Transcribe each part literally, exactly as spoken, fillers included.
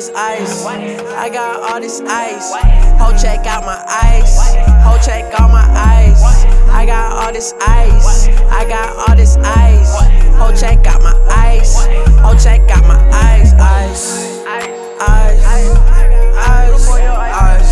this ice. I got all this ice. Ho, check out my ice. Ho, check out my ice. I got all this ice. I got all this ice. Ho, check out my ice. Ho, check out my ice. Ice. Ice. Ice. Ice. Ice.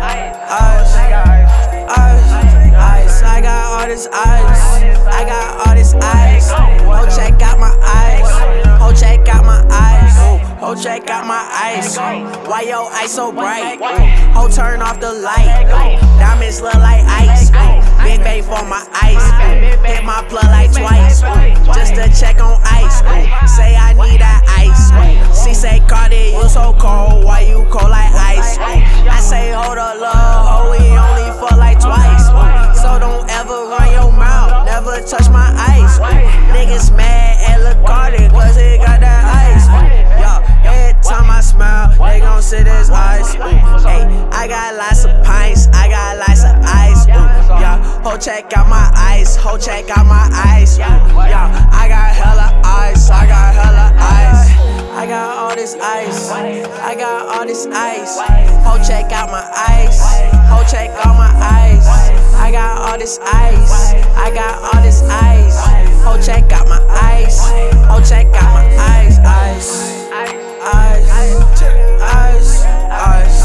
Ice. I got all this ice. I got all this ice. Ho, check out my ice. Ho, check out my ice. Ho, check out my ice. Why your ice so bright? Ho, turn off the light. Diamonds look like ice. Big bay for my ice. Hit my plug like twice. Just to check on ice. Say I need that ice. She say, Cardi, you so cold. Why you cold like ice? I say, hold up, love. Ho, we only fuck like twice. So don't ever run your mouth. Never touch my ice. Niggas mad at Lil Cardi cause he got that ice. Yo, every time I smile, they gon' see this ice. Hey, I got lots of pints. I got lots of ice. Yeah, ho, check out my ice. Ho, check out my ice. Yeah, I got hella ice. I got hella ice. I got all this ice. I got all this ice. Ho, check out my ice. Ho, check out my ice. I got all this ice. I got all this ice. Ho, check out my ice. Ho, check out my ice. Ice. Ice. Ice. Ice. Ice.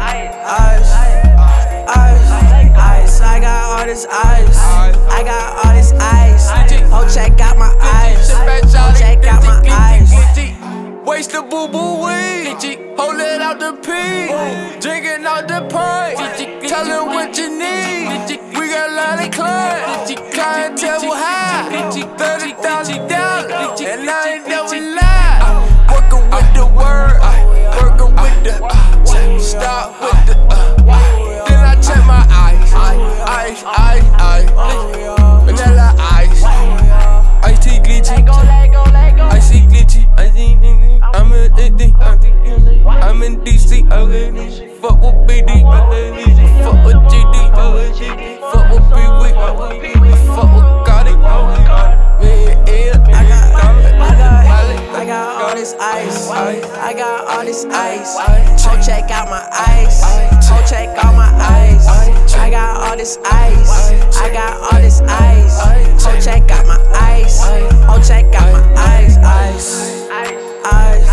Ice. Ice. I got all this ice. I got all this ice. Ho, check out my ice. Ho, check out my ice. Waste the boo boo weed, hold it out the pee, drinking out the pint, tell her what you need. We got a lot of clients, clientele high, thirty thousand dollars, and I ain't never lied. Working with the word, working with the uh, stop with the uh, then I check my ice, ice, ice, ice, vanilla ice, ice tea glitchy, icy glitchy, icy glitchy. I'm in D C, I'm in D C, fuck with B D, fuck with G D, fuck with B W, fuck with Gotti, I got, I got, I got all this ice. I got all this ice. Ho, check out my ice. Ho, check out my ice. I got all this ice. I got all this ice. Ho, check out my ice. Ho, check out my ice. Ice. Ice.